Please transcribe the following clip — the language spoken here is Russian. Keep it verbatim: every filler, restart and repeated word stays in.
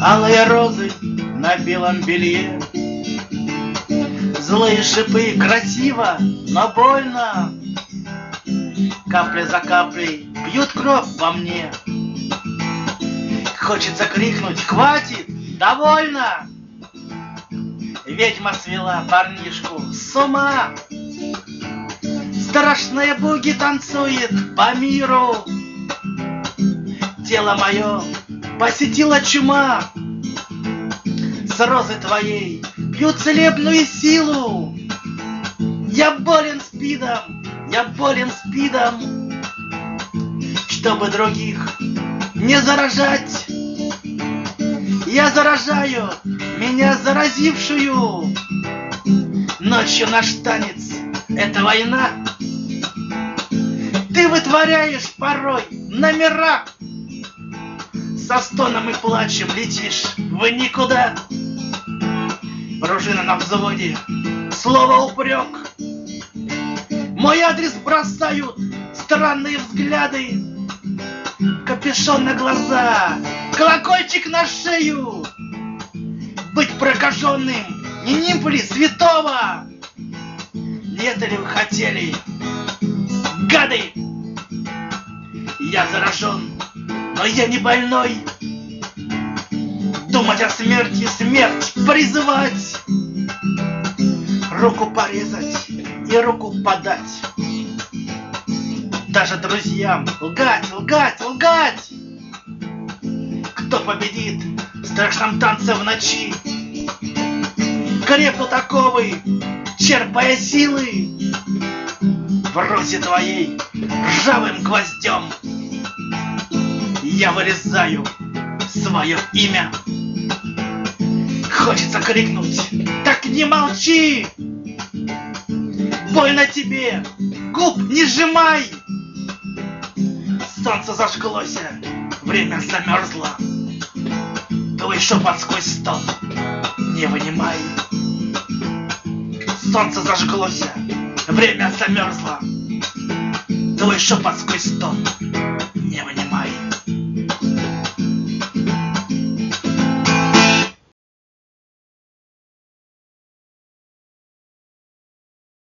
алые розы на белом белье. Злые шипы красиво, но больно. Капля за каплей бьют кровь во мне. Хочется крикнуть: хватит, довольно! Ведьма свела парнишку с ума. Страшная буги танцует по миру. Тело мое посетила чума. С розы твоей пью целебную силу. Я болен спидом, я болен спидом. Чтобы других не заражать, я заражаю меня заразившую. Ночью наш танец — это война. Ты вытворяешь порой номера. Со стоном и плачем летишь в никуда. Пружина на взводе, слово упрек. Мой адрес бросают странные взгляды. Капюшон на глаза, колокольчик на шею. Быть прокаженным не нимф ли святого? Не это ли вы хотели, гады? Я заражен, но я не больной. Думать о смерти, смерть призывать. Руку порезать и руку подать. Даже друзьям лгать, лгать, лгать. Кто победит в страшном танце в ночи? Крепнут оковы, черпая силы. В розе твоей ржавым гвоздем я вырезаю свое имя. Хочется крикнуть: так не молчи! Больно тебе, губ не сжимай! Солнце зажглось, время замерзло. Твой шепот сквозь стон не вынимай. Солнце зажглось, время замерзло. Твой шепот сквозь стон